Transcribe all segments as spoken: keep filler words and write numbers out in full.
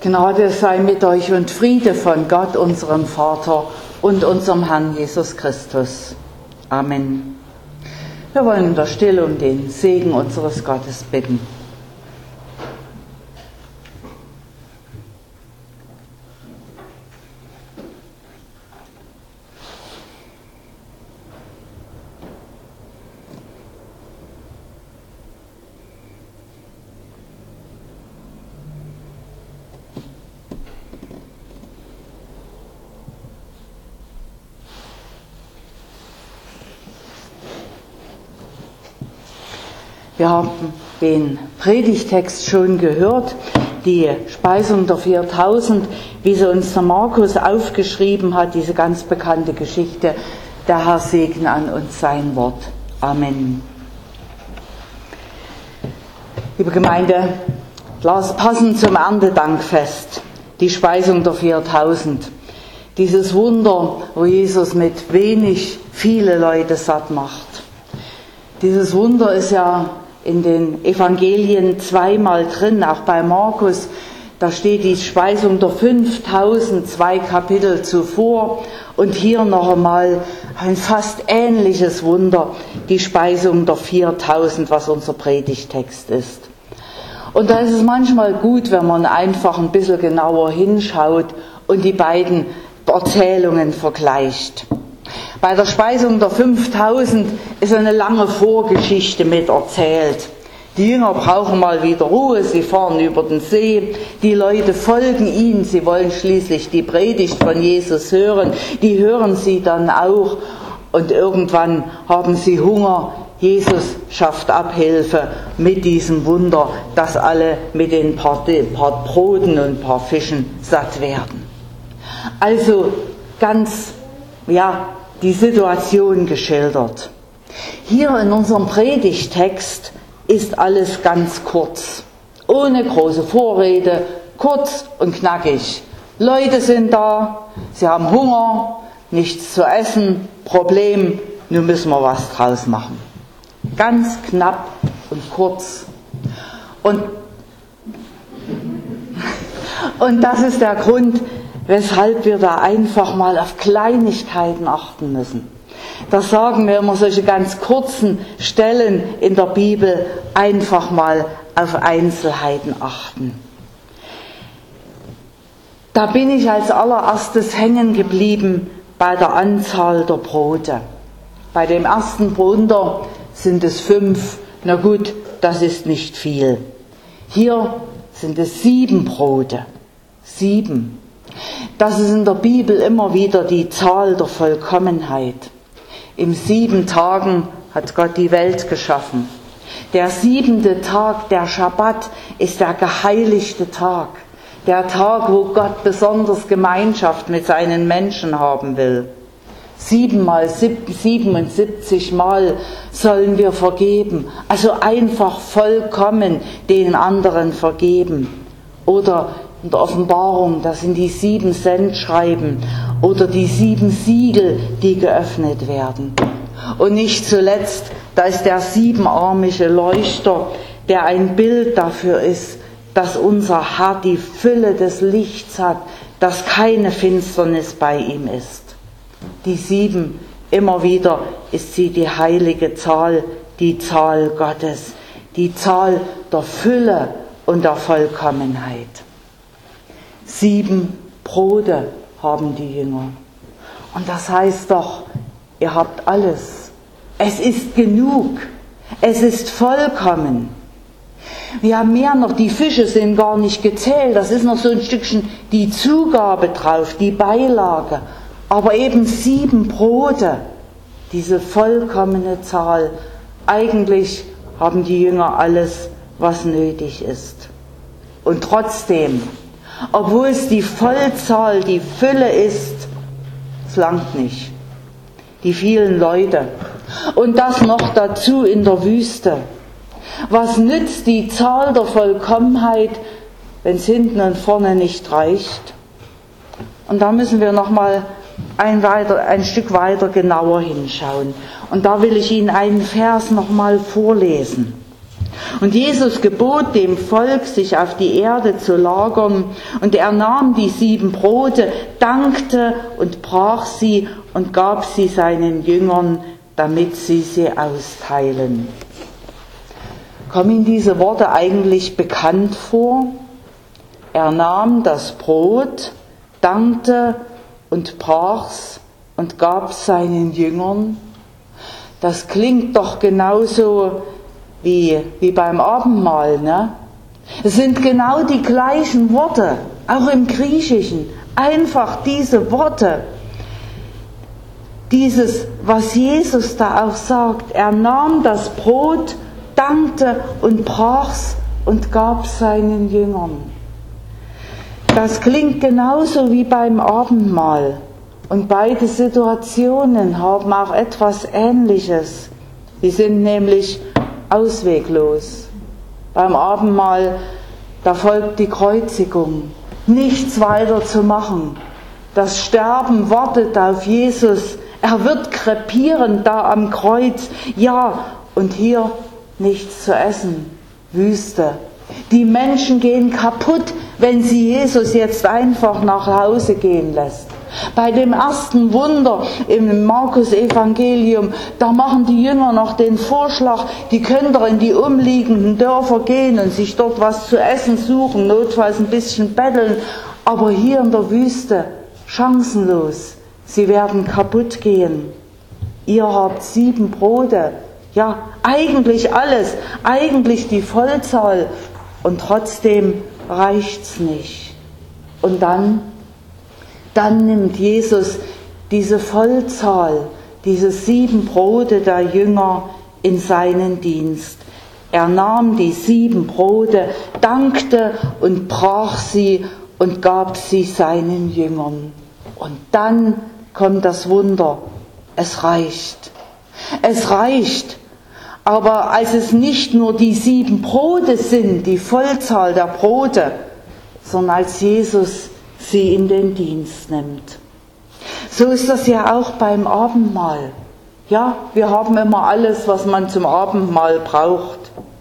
Gnade sei mit euch und Friede von Gott, unserem Vater und unserem Herrn Jesus Christus. Amen. Wir wollen in der Stille um den Segen unseres Gottes bitten. Wir haben den Predigtext schon gehört, die Speisung der viertausend, wie sie uns der Markus aufgeschrieben hat, diese ganz bekannte Geschichte. Der Herr segne an uns sein Wort. Amen. Liebe Gemeinde, passend zum Erntedankfest, die Speisung der viertausend. Dieses Wunder, wo Jesus mit wenig viele Leute satt macht. Dieses Wunder ist ja in den Evangelien zweimal drin, auch bei Markus. Da steht die Speisung der fünftausend, zwei Kapitel zuvor. Und hier noch einmal ein fast ähnliches Wunder, die Speisung der viertausend, was unser Predigtext ist. Und da ist es manchmal gut, wenn man einfach ein bisschen genauer hinschaut und die beiden Erzählungen vergleicht. Bei der Speisung der fünftausend ist eine lange Vorgeschichte mit erzählt. Die Jünger brauchen mal wieder Ruhe, sie fahren über den See, die Leute folgen ihnen, sie wollen schließlich die Predigt von Jesus hören, die hören sie dann auch und irgendwann haben sie Hunger. Jesus schafft Abhilfe mit diesem Wunder, dass alle mit den paar, paar Broten und ein paar Fischen satt werden. Also ganz, ja, die Situation geschildert. Hier in unserem Predigtext ist alles ganz kurz, ohne große Vorrede, kurz und knackig. Leute sind da, sie haben Hunger, nichts zu essen, Problem, nun müssen wir was draus machen. Ganz knapp und kurz. Und, und das ist der Grund, weshalb wir da einfach mal auf Kleinigkeiten achten müssen. Da sagen wir immer solche ganz kurzen Stellen in der Bibel, einfach mal auf Einzelheiten achten. Da bin ich als allererstes hängen geblieben bei der Anzahl der Brote. Bei dem ersten Wunder sind es fünf, na gut, das ist nicht viel. Hier sind es sieben Brote, sieben. Das ist in der Bibel immer wieder die Zahl der Vollkommenheit. In sieben Tagen hat Gott die Welt geschaffen. Der siebente Tag, der Schabbat, ist der geheiligte Tag. Der Tag, wo Gott besonders Gemeinschaft mit seinen Menschen haben will. Siebenmal, siebenundsiebzig Mal sollen wir vergeben. Also einfach vollkommen den anderen vergeben. Oder in der Offenbarung, das sind die sieben Sendschreiben oder die sieben Siegel, die geöffnet werden. Und nicht zuletzt, da ist der siebenarmige Leuchter, der ein Bild dafür ist, dass unser Herr die Fülle des Lichts hat, dass keine Finsternis bei ihm ist. Die sieben, immer wieder ist sie die heilige Zahl, die Zahl Gottes, die Zahl der Fülle und der Vollkommenheit. Sieben Brote haben die Jünger. Und das heißt doch, ihr habt alles. Es ist genug. Es ist vollkommen. Wir haben mehr noch, die Fische sind gar nicht gezählt. Das ist noch so ein Stückchen die Zugabe drauf, die Beilage. Aber eben sieben Brote, diese vollkommene Zahl. Eigentlich haben die Jünger alles, was nötig ist. Und trotzdem, obwohl es die Vollzahl, die Fülle ist, es langt nicht. Die vielen Leute. Und das noch dazu in der Wüste. Was nützt die Zahl der Vollkommenheit, wenn es hinten und vorne nicht reicht? Und da müssen wir noch mal ein, weiter, ein Stück weiter genauer hinschauen. Und da will ich Ihnen einen Vers noch mal vorlesen. Und Jesus gebot dem Volk, sich auf die Erde zu lagern, und er nahm die sieben Brote, dankte und brach sie und gab sie seinen Jüngern, damit sie sie austeilen. Kommen Ihnen diese Worte eigentlich bekannt vor? Er nahm das Brot, dankte und brach's und gab's seinen Jüngern. Das klingt doch genauso wie, wie beim Abendmahl, ne? Es sind genau die gleichen Worte, auch im Griechischen. Einfach diese Worte. Dieses, was Jesus da auch sagt. Er nahm das Brot, dankte und brach's und gab's seinen Jüngern. Das klingt genauso wie beim Abendmahl. Und beide Situationen haben auch etwas Ähnliches. Sie sind nämlich ausweglos. Beim Abendmahl, da folgt die Kreuzigung. Nichts weiter zu machen. Das Sterben wartet auf Jesus. Er wird krepieren da am Kreuz. Ja, und hier nichts zu essen. Wüste. Die Menschen gehen kaputt, wenn sie Jesus jetzt einfach nach Hause gehen lässt. Bei dem ersten Wunder im Markus-Evangelium, da machen die Jünger noch den Vorschlag, die können doch in die umliegenden Dörfer gehen und sich dort was zu essen suchen, notfalls ein bisschen betteln. Aber hier in der Wüste, chancenlos, sie werden kaputt gehen. Ihr habt sieben Brote, ja, eigentlich alles, eigentlich die Vollzahl, und trotzdem reicht's nicht. Und dann, dann nimmt Jesus diese Vollzahl, diese sieben Brote der Jünger in seinen Dienst. Er nahm die sieben Brote, dankte und brach sie und gab sie seinen Jüngern. Und dann kommt das Wunder. Es reicht. Es reicht. Aber als es nicht nur die sieben Brote sind, die Vollzahl der Brote, sondern als Jesus sie in den Dienst nimmt. So ist das ja auch beim Abendmahl. Ja, wir haben immer alles, was man zum Abendmahl braucht.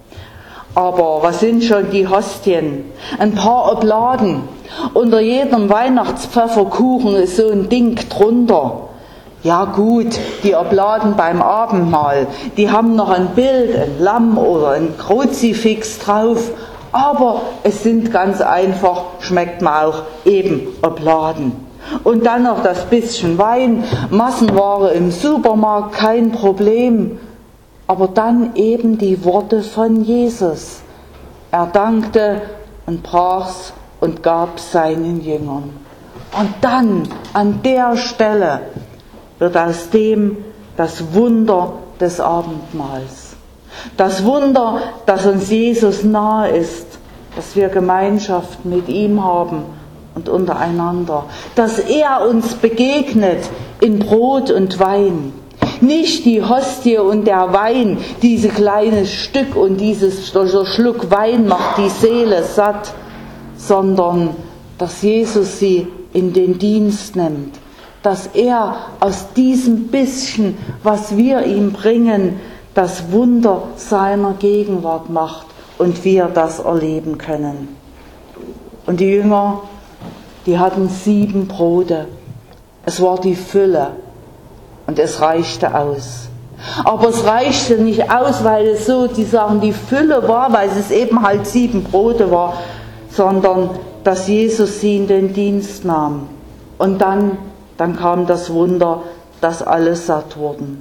Aber was sind schon die Hostien? Ein paar Obladen. Unter jedem Weihnachtspfefferkuchen ist so ein Ding drunter. Ja gut, die Obladen beim Abendmahl, die haben noch ein Bild, ein Lamm oder ein Kruzifix drauf, aber es sind ganz einfach, schmeckt man auch, eben Obladen. Und dann noch das bisschen Wein, Massenware im Supermarkt, kein Problem. Aber dann eben die Worte von Jesus. Er dankte und brach's und gab's seinen Jüngern. Und dann, an der Stelle, wird aus dem das Wunder des Abendmahls. Das Wunder, dass uns Jesus nahe ist, dass wir Gemeinschaft mit ihm haben und untereinander. Dass er uns begegnet in Brot und Wein. Nicht die Hostie und der Wein, dieses kleine Stück und dieses dieser Schluck Wein macht die Seele satt, sondern dass Jesus sie in den Dienst nimmt. Dass er aus diesem bisschen, was wir ihm bringen, das Wunder seiner Gegenwart macht und wir das erleben können. Und die Jünger, die hatten sieben Brote. Es war die Fülle und es reichte aus. Aber es reichte nicht aus, weil es so, die sagen, die Fülle war, weil es eben halt sieben Brote war, sondern dass Jesus sie in den Dienst nahm. Und dann Dann kam das Wunder, dass alle satt wurden.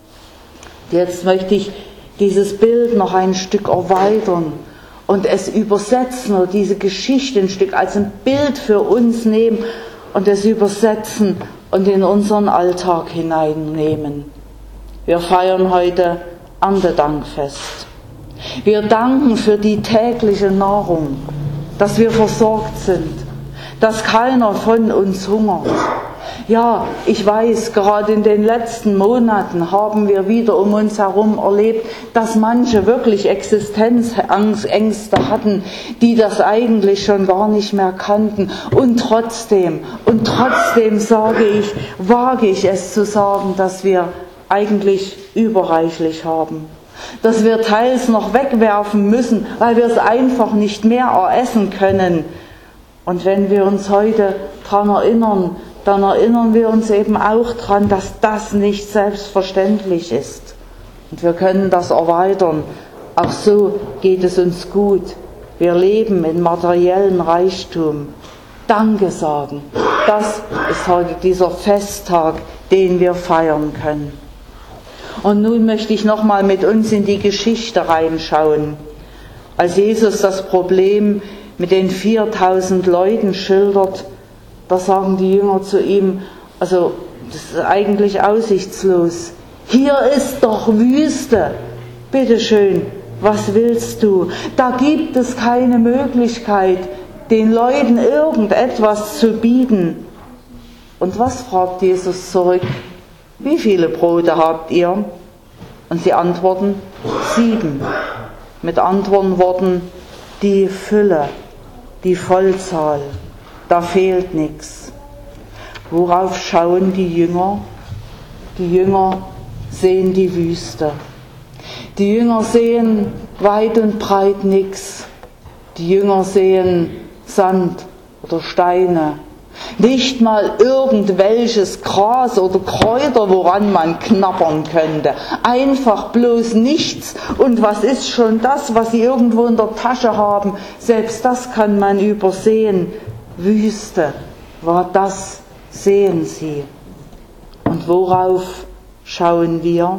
Jetzt möchte ich dieses Bild noch ein Stück erweitern und es übersetzen oder diese Geschichte ein Stück als ein Bild für uns nehmen und es übersetzen und in unseren Alltag hineinnehmen. Wir feiern heute Erntedankfest. Wir danken für die tägliche Nahrung, dass wir versorgt sind, dass keiner von uns hungert. Ja, ich weiß, gerade in den letzten Monaten haben wir wieder um uns herum erlebt, dass manche wirklich Existenzängste hatten, die das eigentlich schon gar nicht mehr kannten. Und trotzdem, und trotzdem sage ich, wage ich es zu sagen, dass wir eigentlich überreichlich haben. dass wir teils noch wegwerfen müssen, weil wir es einfach nicht mehr eressen können. Und wenn wir uns heute daran erinnern, dann erinnern wir uns eben auch daran, dass das nicht selbstverständlich ist. Und wir können das erweitern. Auch so geht es uns gut. Wir leben in materiellen Reichtum. Danke sagen. Das ist heute dieser Festtag, den wir feiern können. Und nun möchte ich nochmal mit uns in die Geschichte reinschauen. Als Jesus das Problem mit den viertausend Leuten schildert, da sagen die Jünger zu ihm, also das ist eigentlich aussichtslos. Hier ist doch Wüste. Bitteschön, was willst du? Da gibt es keine Möglichkeit, den Leuten irgendetwas zu bieten. Und was fragt Jesus zurück? Wie viele Brote habt ihr? Und sie antworten, sieben. Mit anderen Worten, die Fülle, die Vollzahl. Da fehlt nichts. Worauf schauen die Jünger? Die Jünger sehen die Wüste. Die Jünger sehen weit und breit nichts. Die Jünger sehen Sand oder Steine. Nicht mal irgendwelches Gras oder Kräuter, woran man knabbern könnte. Einfach bloß nichts. Und was ist schon das, was sie irgendwo in der Tasche haben? Selbst das kann man übersehen. Wüste war das, sehen sie. Und worauf schauen wir?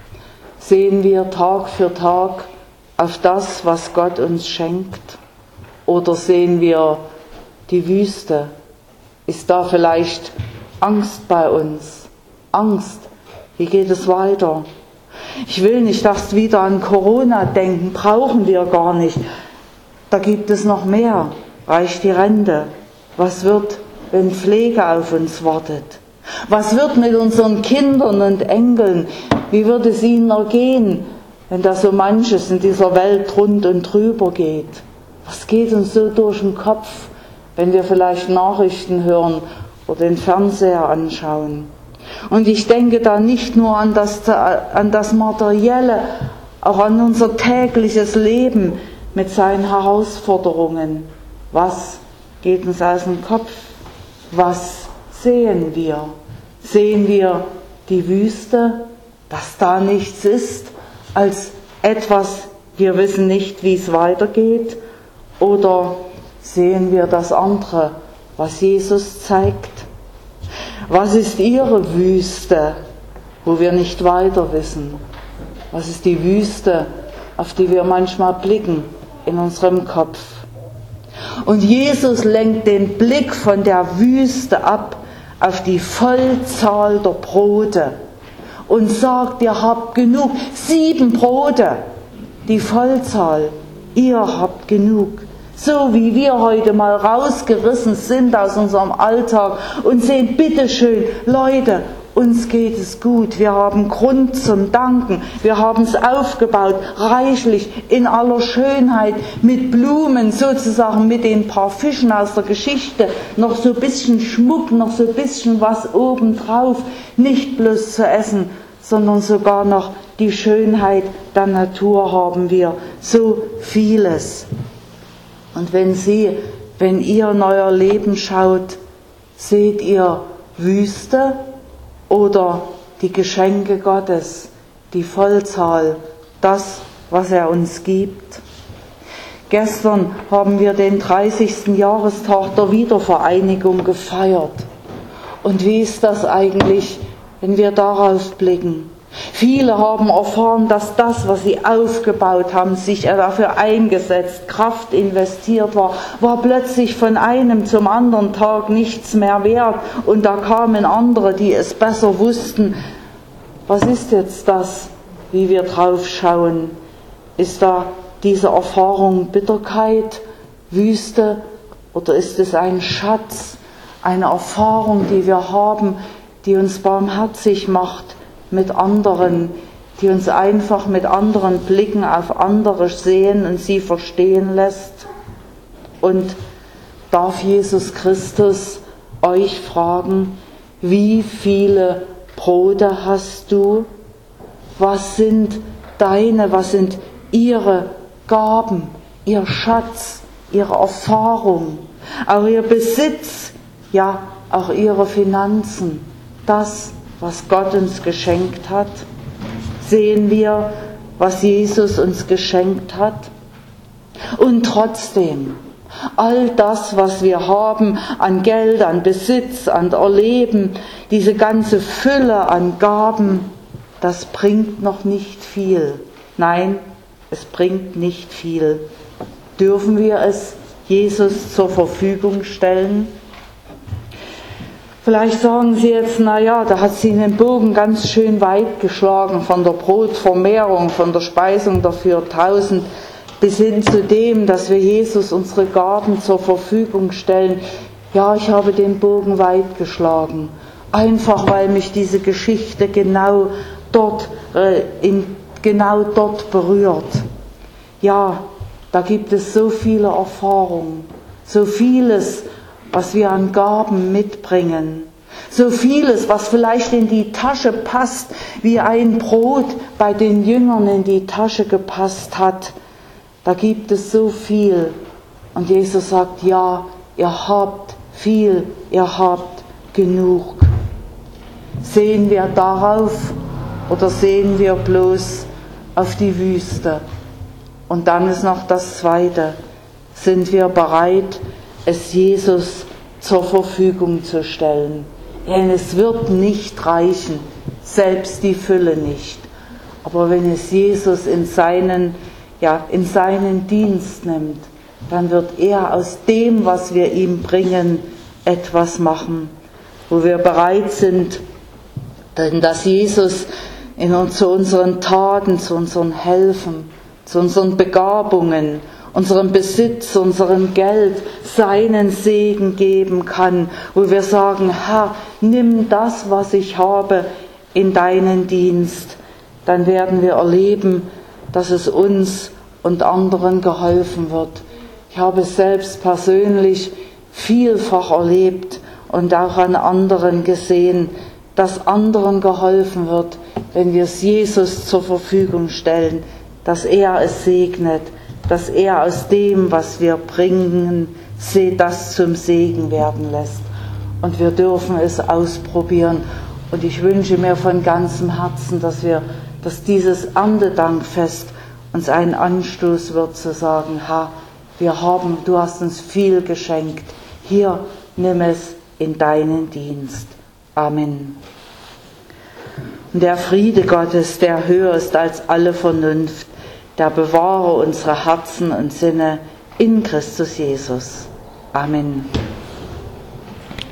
Sehen wir Tag für Tag auf das, was Gott uns schenkt? Oder sehen wir die Wüste? Ist da vielleicht Angst bei uns? Angst, wie geht es weiter? Ich will nicht erst wieder an Corona denken, brauchen wir gar nicht. Da gibt es noch mehr, reicht die Rente. Was wird, wenn Pflege auf uns wartet? Was wird mit unseren Kindern und Enkeln? Wie wird es ihnen ergehen, wenn da so manches in dieser Welt rund und drüber geht? Was geht uns so durch den Kopf, wenn wir vielleicht Nachrichten hören oder den Fernseher anschauen? Und ich denke da nicht nur an das, an das Materielle, auch an unser tägliches Leben mit seinen Herausforderungen. Was geht uns aus dem Kopf? Was sehen wir? Sehen wir die Wüste, dass da nichts ist, als etwas, wir wissen nicht, wie es weitergeht? Oder sehen wir das andere, was Jesus zeigt? Was ist Ihre Wüste, wo wir nicht weiter wissen? Was ist die Wüste, auf die wir manchmal blicken in unserem Kopf? Und Jesus lenkt den Blick von der Wüste ab auf die Vollzahl der Brote und sagt, ihr habt genug, sieben Brote, die Vollzahl, ihr habt genug. So wie wir heute mal rausgerissen sind aus unserem Alltag und sehen, bitteschön, Leute, uns geht es gut, wir haben Grund zum Danken, wir haben es aufgebaut, reichlich, in aller Schönheit, mit Blumen sozusagen, mit den paar Fischen aus der Geschichte, noch so ein bisschen Schmuck, noch so ein bisschen was obendrauf, nicht bloß zu essen, sondern sogar noch die Schönheit der Natur haben wir, so vieles. Und wenn Sie, wenn ihr in euer Leben schaut, seht ihr Wüste oder die Geschenke Gottes, die Vollzahl, das, was er uns gibt. Gestern haben wir den dreißigsten Jahrestag der Wiedervereinigung gefeiert. Und wie ist das eigentlich, wenn wir darauf blicken? Viele haben erfahren, dass das, was sie aufgebaut haben, sich dafür eingesetzt, Kraft investiert war, war plötzlich von einem zum anderen Tag nichts mehr wert. Und da kamen andere, die es besser wussten. Was ist jetzt das, wie wir drauf schauen? Ist da diese Erfahrung Bitterkeit, Wüste, oder ist es ein Schatz, eine Erfahrung, die wir haben, die uns barmherzig macht mit anderen, die uns einfach mit anderen Blicken auf andere sehen und sie verstehen lässt? Und darf Jesus Christus euch fragen, wie viele Brote hast du? Was sind deine, was sind ihre Gaben, ihr Schatz, ihre Erfahrung, auch ihr Besitz, ja, auch ihre Finanzen, das, was Gott uns geschenkt hat? Sehen wir, was Jesus uns geschenkt hat? Und trotzdem, all das, was wir haben an Geld, an Besitz, an Erleben, diese ganze Fülle an Gaben, das bringt noch nicht viel. Nein, es bringt nicht viel. Dürfen wir es Jesus zur Verfügung stellen? Vielleicht sagen Sie jetzt, na ja, da hat sie den Bogen ganz schön weit geschlagen, von der Brotvermehrung, von der Speisung der viertausend bis hin zu dem, dass wir Jesus unsere Gaben zur Verfügung stellen. Ja, ich habe den Bogen weit geschlagen, einfach weil mich diese Geschichte genau dort, äh, in, genau dort berührt. Ja, da gibt es so viele Erfahrungen, so vieles, was wir an Gaben mitbringen. So vieles, was vielleicht in die Tasche passt, wie ein Brot bei den Jüngern in die Tasche gepasst hat. Da gibt es so viel. Und Jesus sagt, ja, ihr habt viel, ihr habt genug. Sehen wir darauf oder sehen wir bloß auf die Wüste? Und dann ist noch das Zweite. Sind wir bereit, es Jesus zur Verfügung zu stellen? Denn es wird nicht reichen, selbst die Fülle nicht. Aber wenn es Jesus in seinen, ja, in seinen Dienst nimmt, dann wird er aus dem, was wir ihm bringen, etwas machen, wo wir bereit sind, denn dass Jesus in uns, zu unseren Taten, zu unseren Helfen, zu unseren Begabungen, unserem Besitz, unserem Geld seinen Segen geben kann, wo wir sagen, Herr, nimm das, was ich habe, in deinen Dienst. Dann werden wir erleben, dass es uns und anderen geholfen wird. Ich habe es selbst persönlich vielfach erlebt und auch an anderen gesehen, dass anderen geholfen wird, wenn wir es Jesus zur Verfügung stellen, dass er es segnet, dass er aus dem, was wir bringen, das zum Segen werden lässt. Und wir dürfen es ausprobieren. Und ich wünsche mir von ganzem Herzen, dass wir, dass dieses Erntedankfest uns ein Anstoß wird, zu sagen, Herr, wir haben, du hast uns viel geschenkt. Hier, nimm es in deinen Dienst. Amen. Und der Friede Gottes, der höher ist als alle Vernunft, der bewahre unsere Herzen und Sinne in Christus Jesus. Amen.